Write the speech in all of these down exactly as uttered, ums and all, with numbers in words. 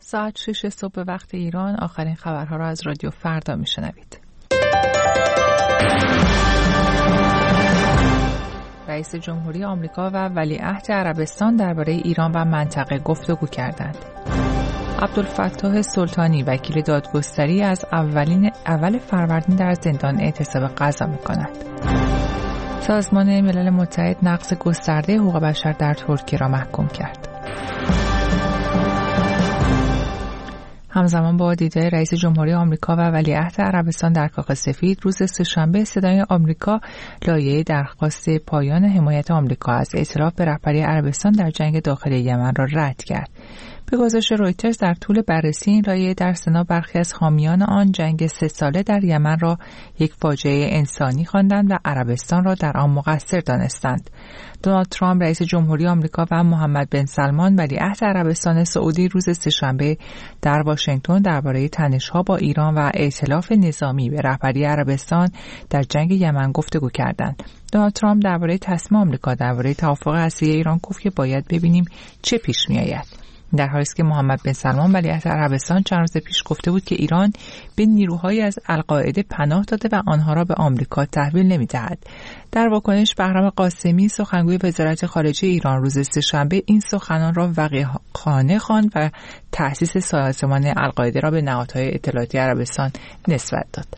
ساعت شش صبح به وقت ایران آخرین خبرها را از رادیو فردا میشنوید. رئیس جمهوری آمریکا و ولیعهد عربستان درباره ایران و منطقه گفتگو کردند. عبدالفتاح سلطانی وکیل دادگستری از اولین اول فروردین در زندان اعتصاب قضا می‌کند. سازمان ملل متحد نقض گسترده حقوق بشر در ترکیه را محکوم کرد. همزمان با دیدار رئیس جمهوری آمریکا و ولیعهد عربستان در کاخ سفید روز سه‌شنبه صدای آمریکا لایحه درخواست پایان حمایت آمریکا از ائتلاف به رهبری عربستان در جنگ داخلی یمن را رد کرد. به گزارش رویترز در طول بررسی این لایحه در سنا برخی از حامیان آن جنگ سه ساله در یمن را یک فاجعه انسانی خواندند و عربستان را در آن مقصر دانستند. دونالد ترامپ رئیس جمهوری آمریکا و محمد بن سلمان ولیعهد عربستان سعودی روز سه‌شنبه در واشنگتن درباره تنش‌ها با ایران و ائتلاف نظامی به رهبری عربستان در جنگ یمن گفتگو کردند. دونالد ترامپ درباره تصمیم آمریکا درباره توافق هسته‌ای ایران گفت که باید ببینیم چه پیش می‌آید. در حالی که محمد بن سلمان ولیعهد عربستان چند روز پیش گفته بود که ایران به نیروهایی از القاعده پناه داده و آنها را به آمریکا تحویل نمی‌دهد. در واکنش بهرام قاسمی سخنگوی وزارت خارجه ایران روز سه‌شنبه این سخنان را وقیحانه خواند و تأسیس سازمان القاعده را به نهادهای اطلاعاتی عربستان نسبت داد.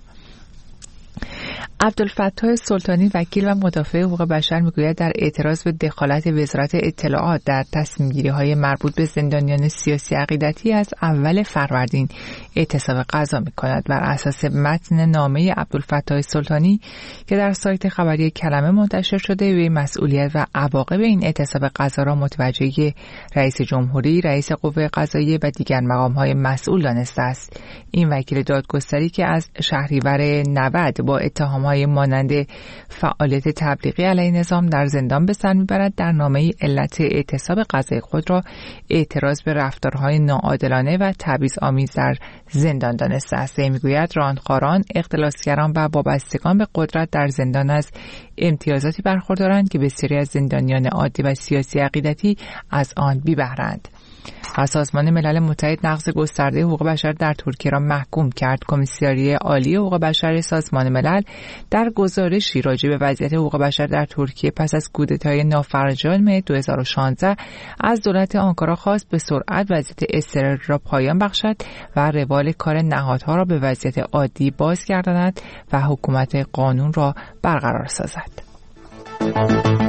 عبدالفتاح سلطانی وکیل و مدافع حقوق بشر میگوید در اعتراض به دخالت وزارت اطلاعات در تصمیم‌گیری‌های مربوط به زندانیان سیاسی عقیدتی از اول فروردین اعتصاب قضا می‌کند. بر اساس متن نامه عبدالفتاح سلطانی که در سایت خبری کلمه منتشر شده، به مسئولیت و عواقب این اعتصاب قضا را متوجه رئیس جمهوری، رئیس قوه قضاییه و دیگر مقام‌های مسئول دانسته است. این وکیل دادگستری که از شهریور نود با اتهام‌های مانند فعالیت تبلیغی علیه نظام در زندان به سر میبرد، در نامه علت اعتصاب قضای خود را اعتراض به رفتارهای ناعادلانه و تبعیض‌آمیز در زندان دانسته است. میگوید راندخواران، اختلاسگران و وابستگان به قدرت در زندان از امتیازاتی برخوردارند که بسیاری از زندانیان عادی و سیاسی عقیدتی از آن بی بهره‌اند. سازمان ملل متحد نقض گسترده حقوق بشر در ترکیه را محکوم کرد. کمیساریه عالی حقوق بشر سازمان ملل در گزارشی راجع به وضعیت حقوق بشر در ترکیه پس از کودتای نافرجام دو هزار و شانزده از دولت آنکارا خواست به سرعت وضعیت اضطراری را پایان بخشد و روال کار نهادها را به وضعیت عادی بازگرداند و حکومت قانون را برقرار سازد.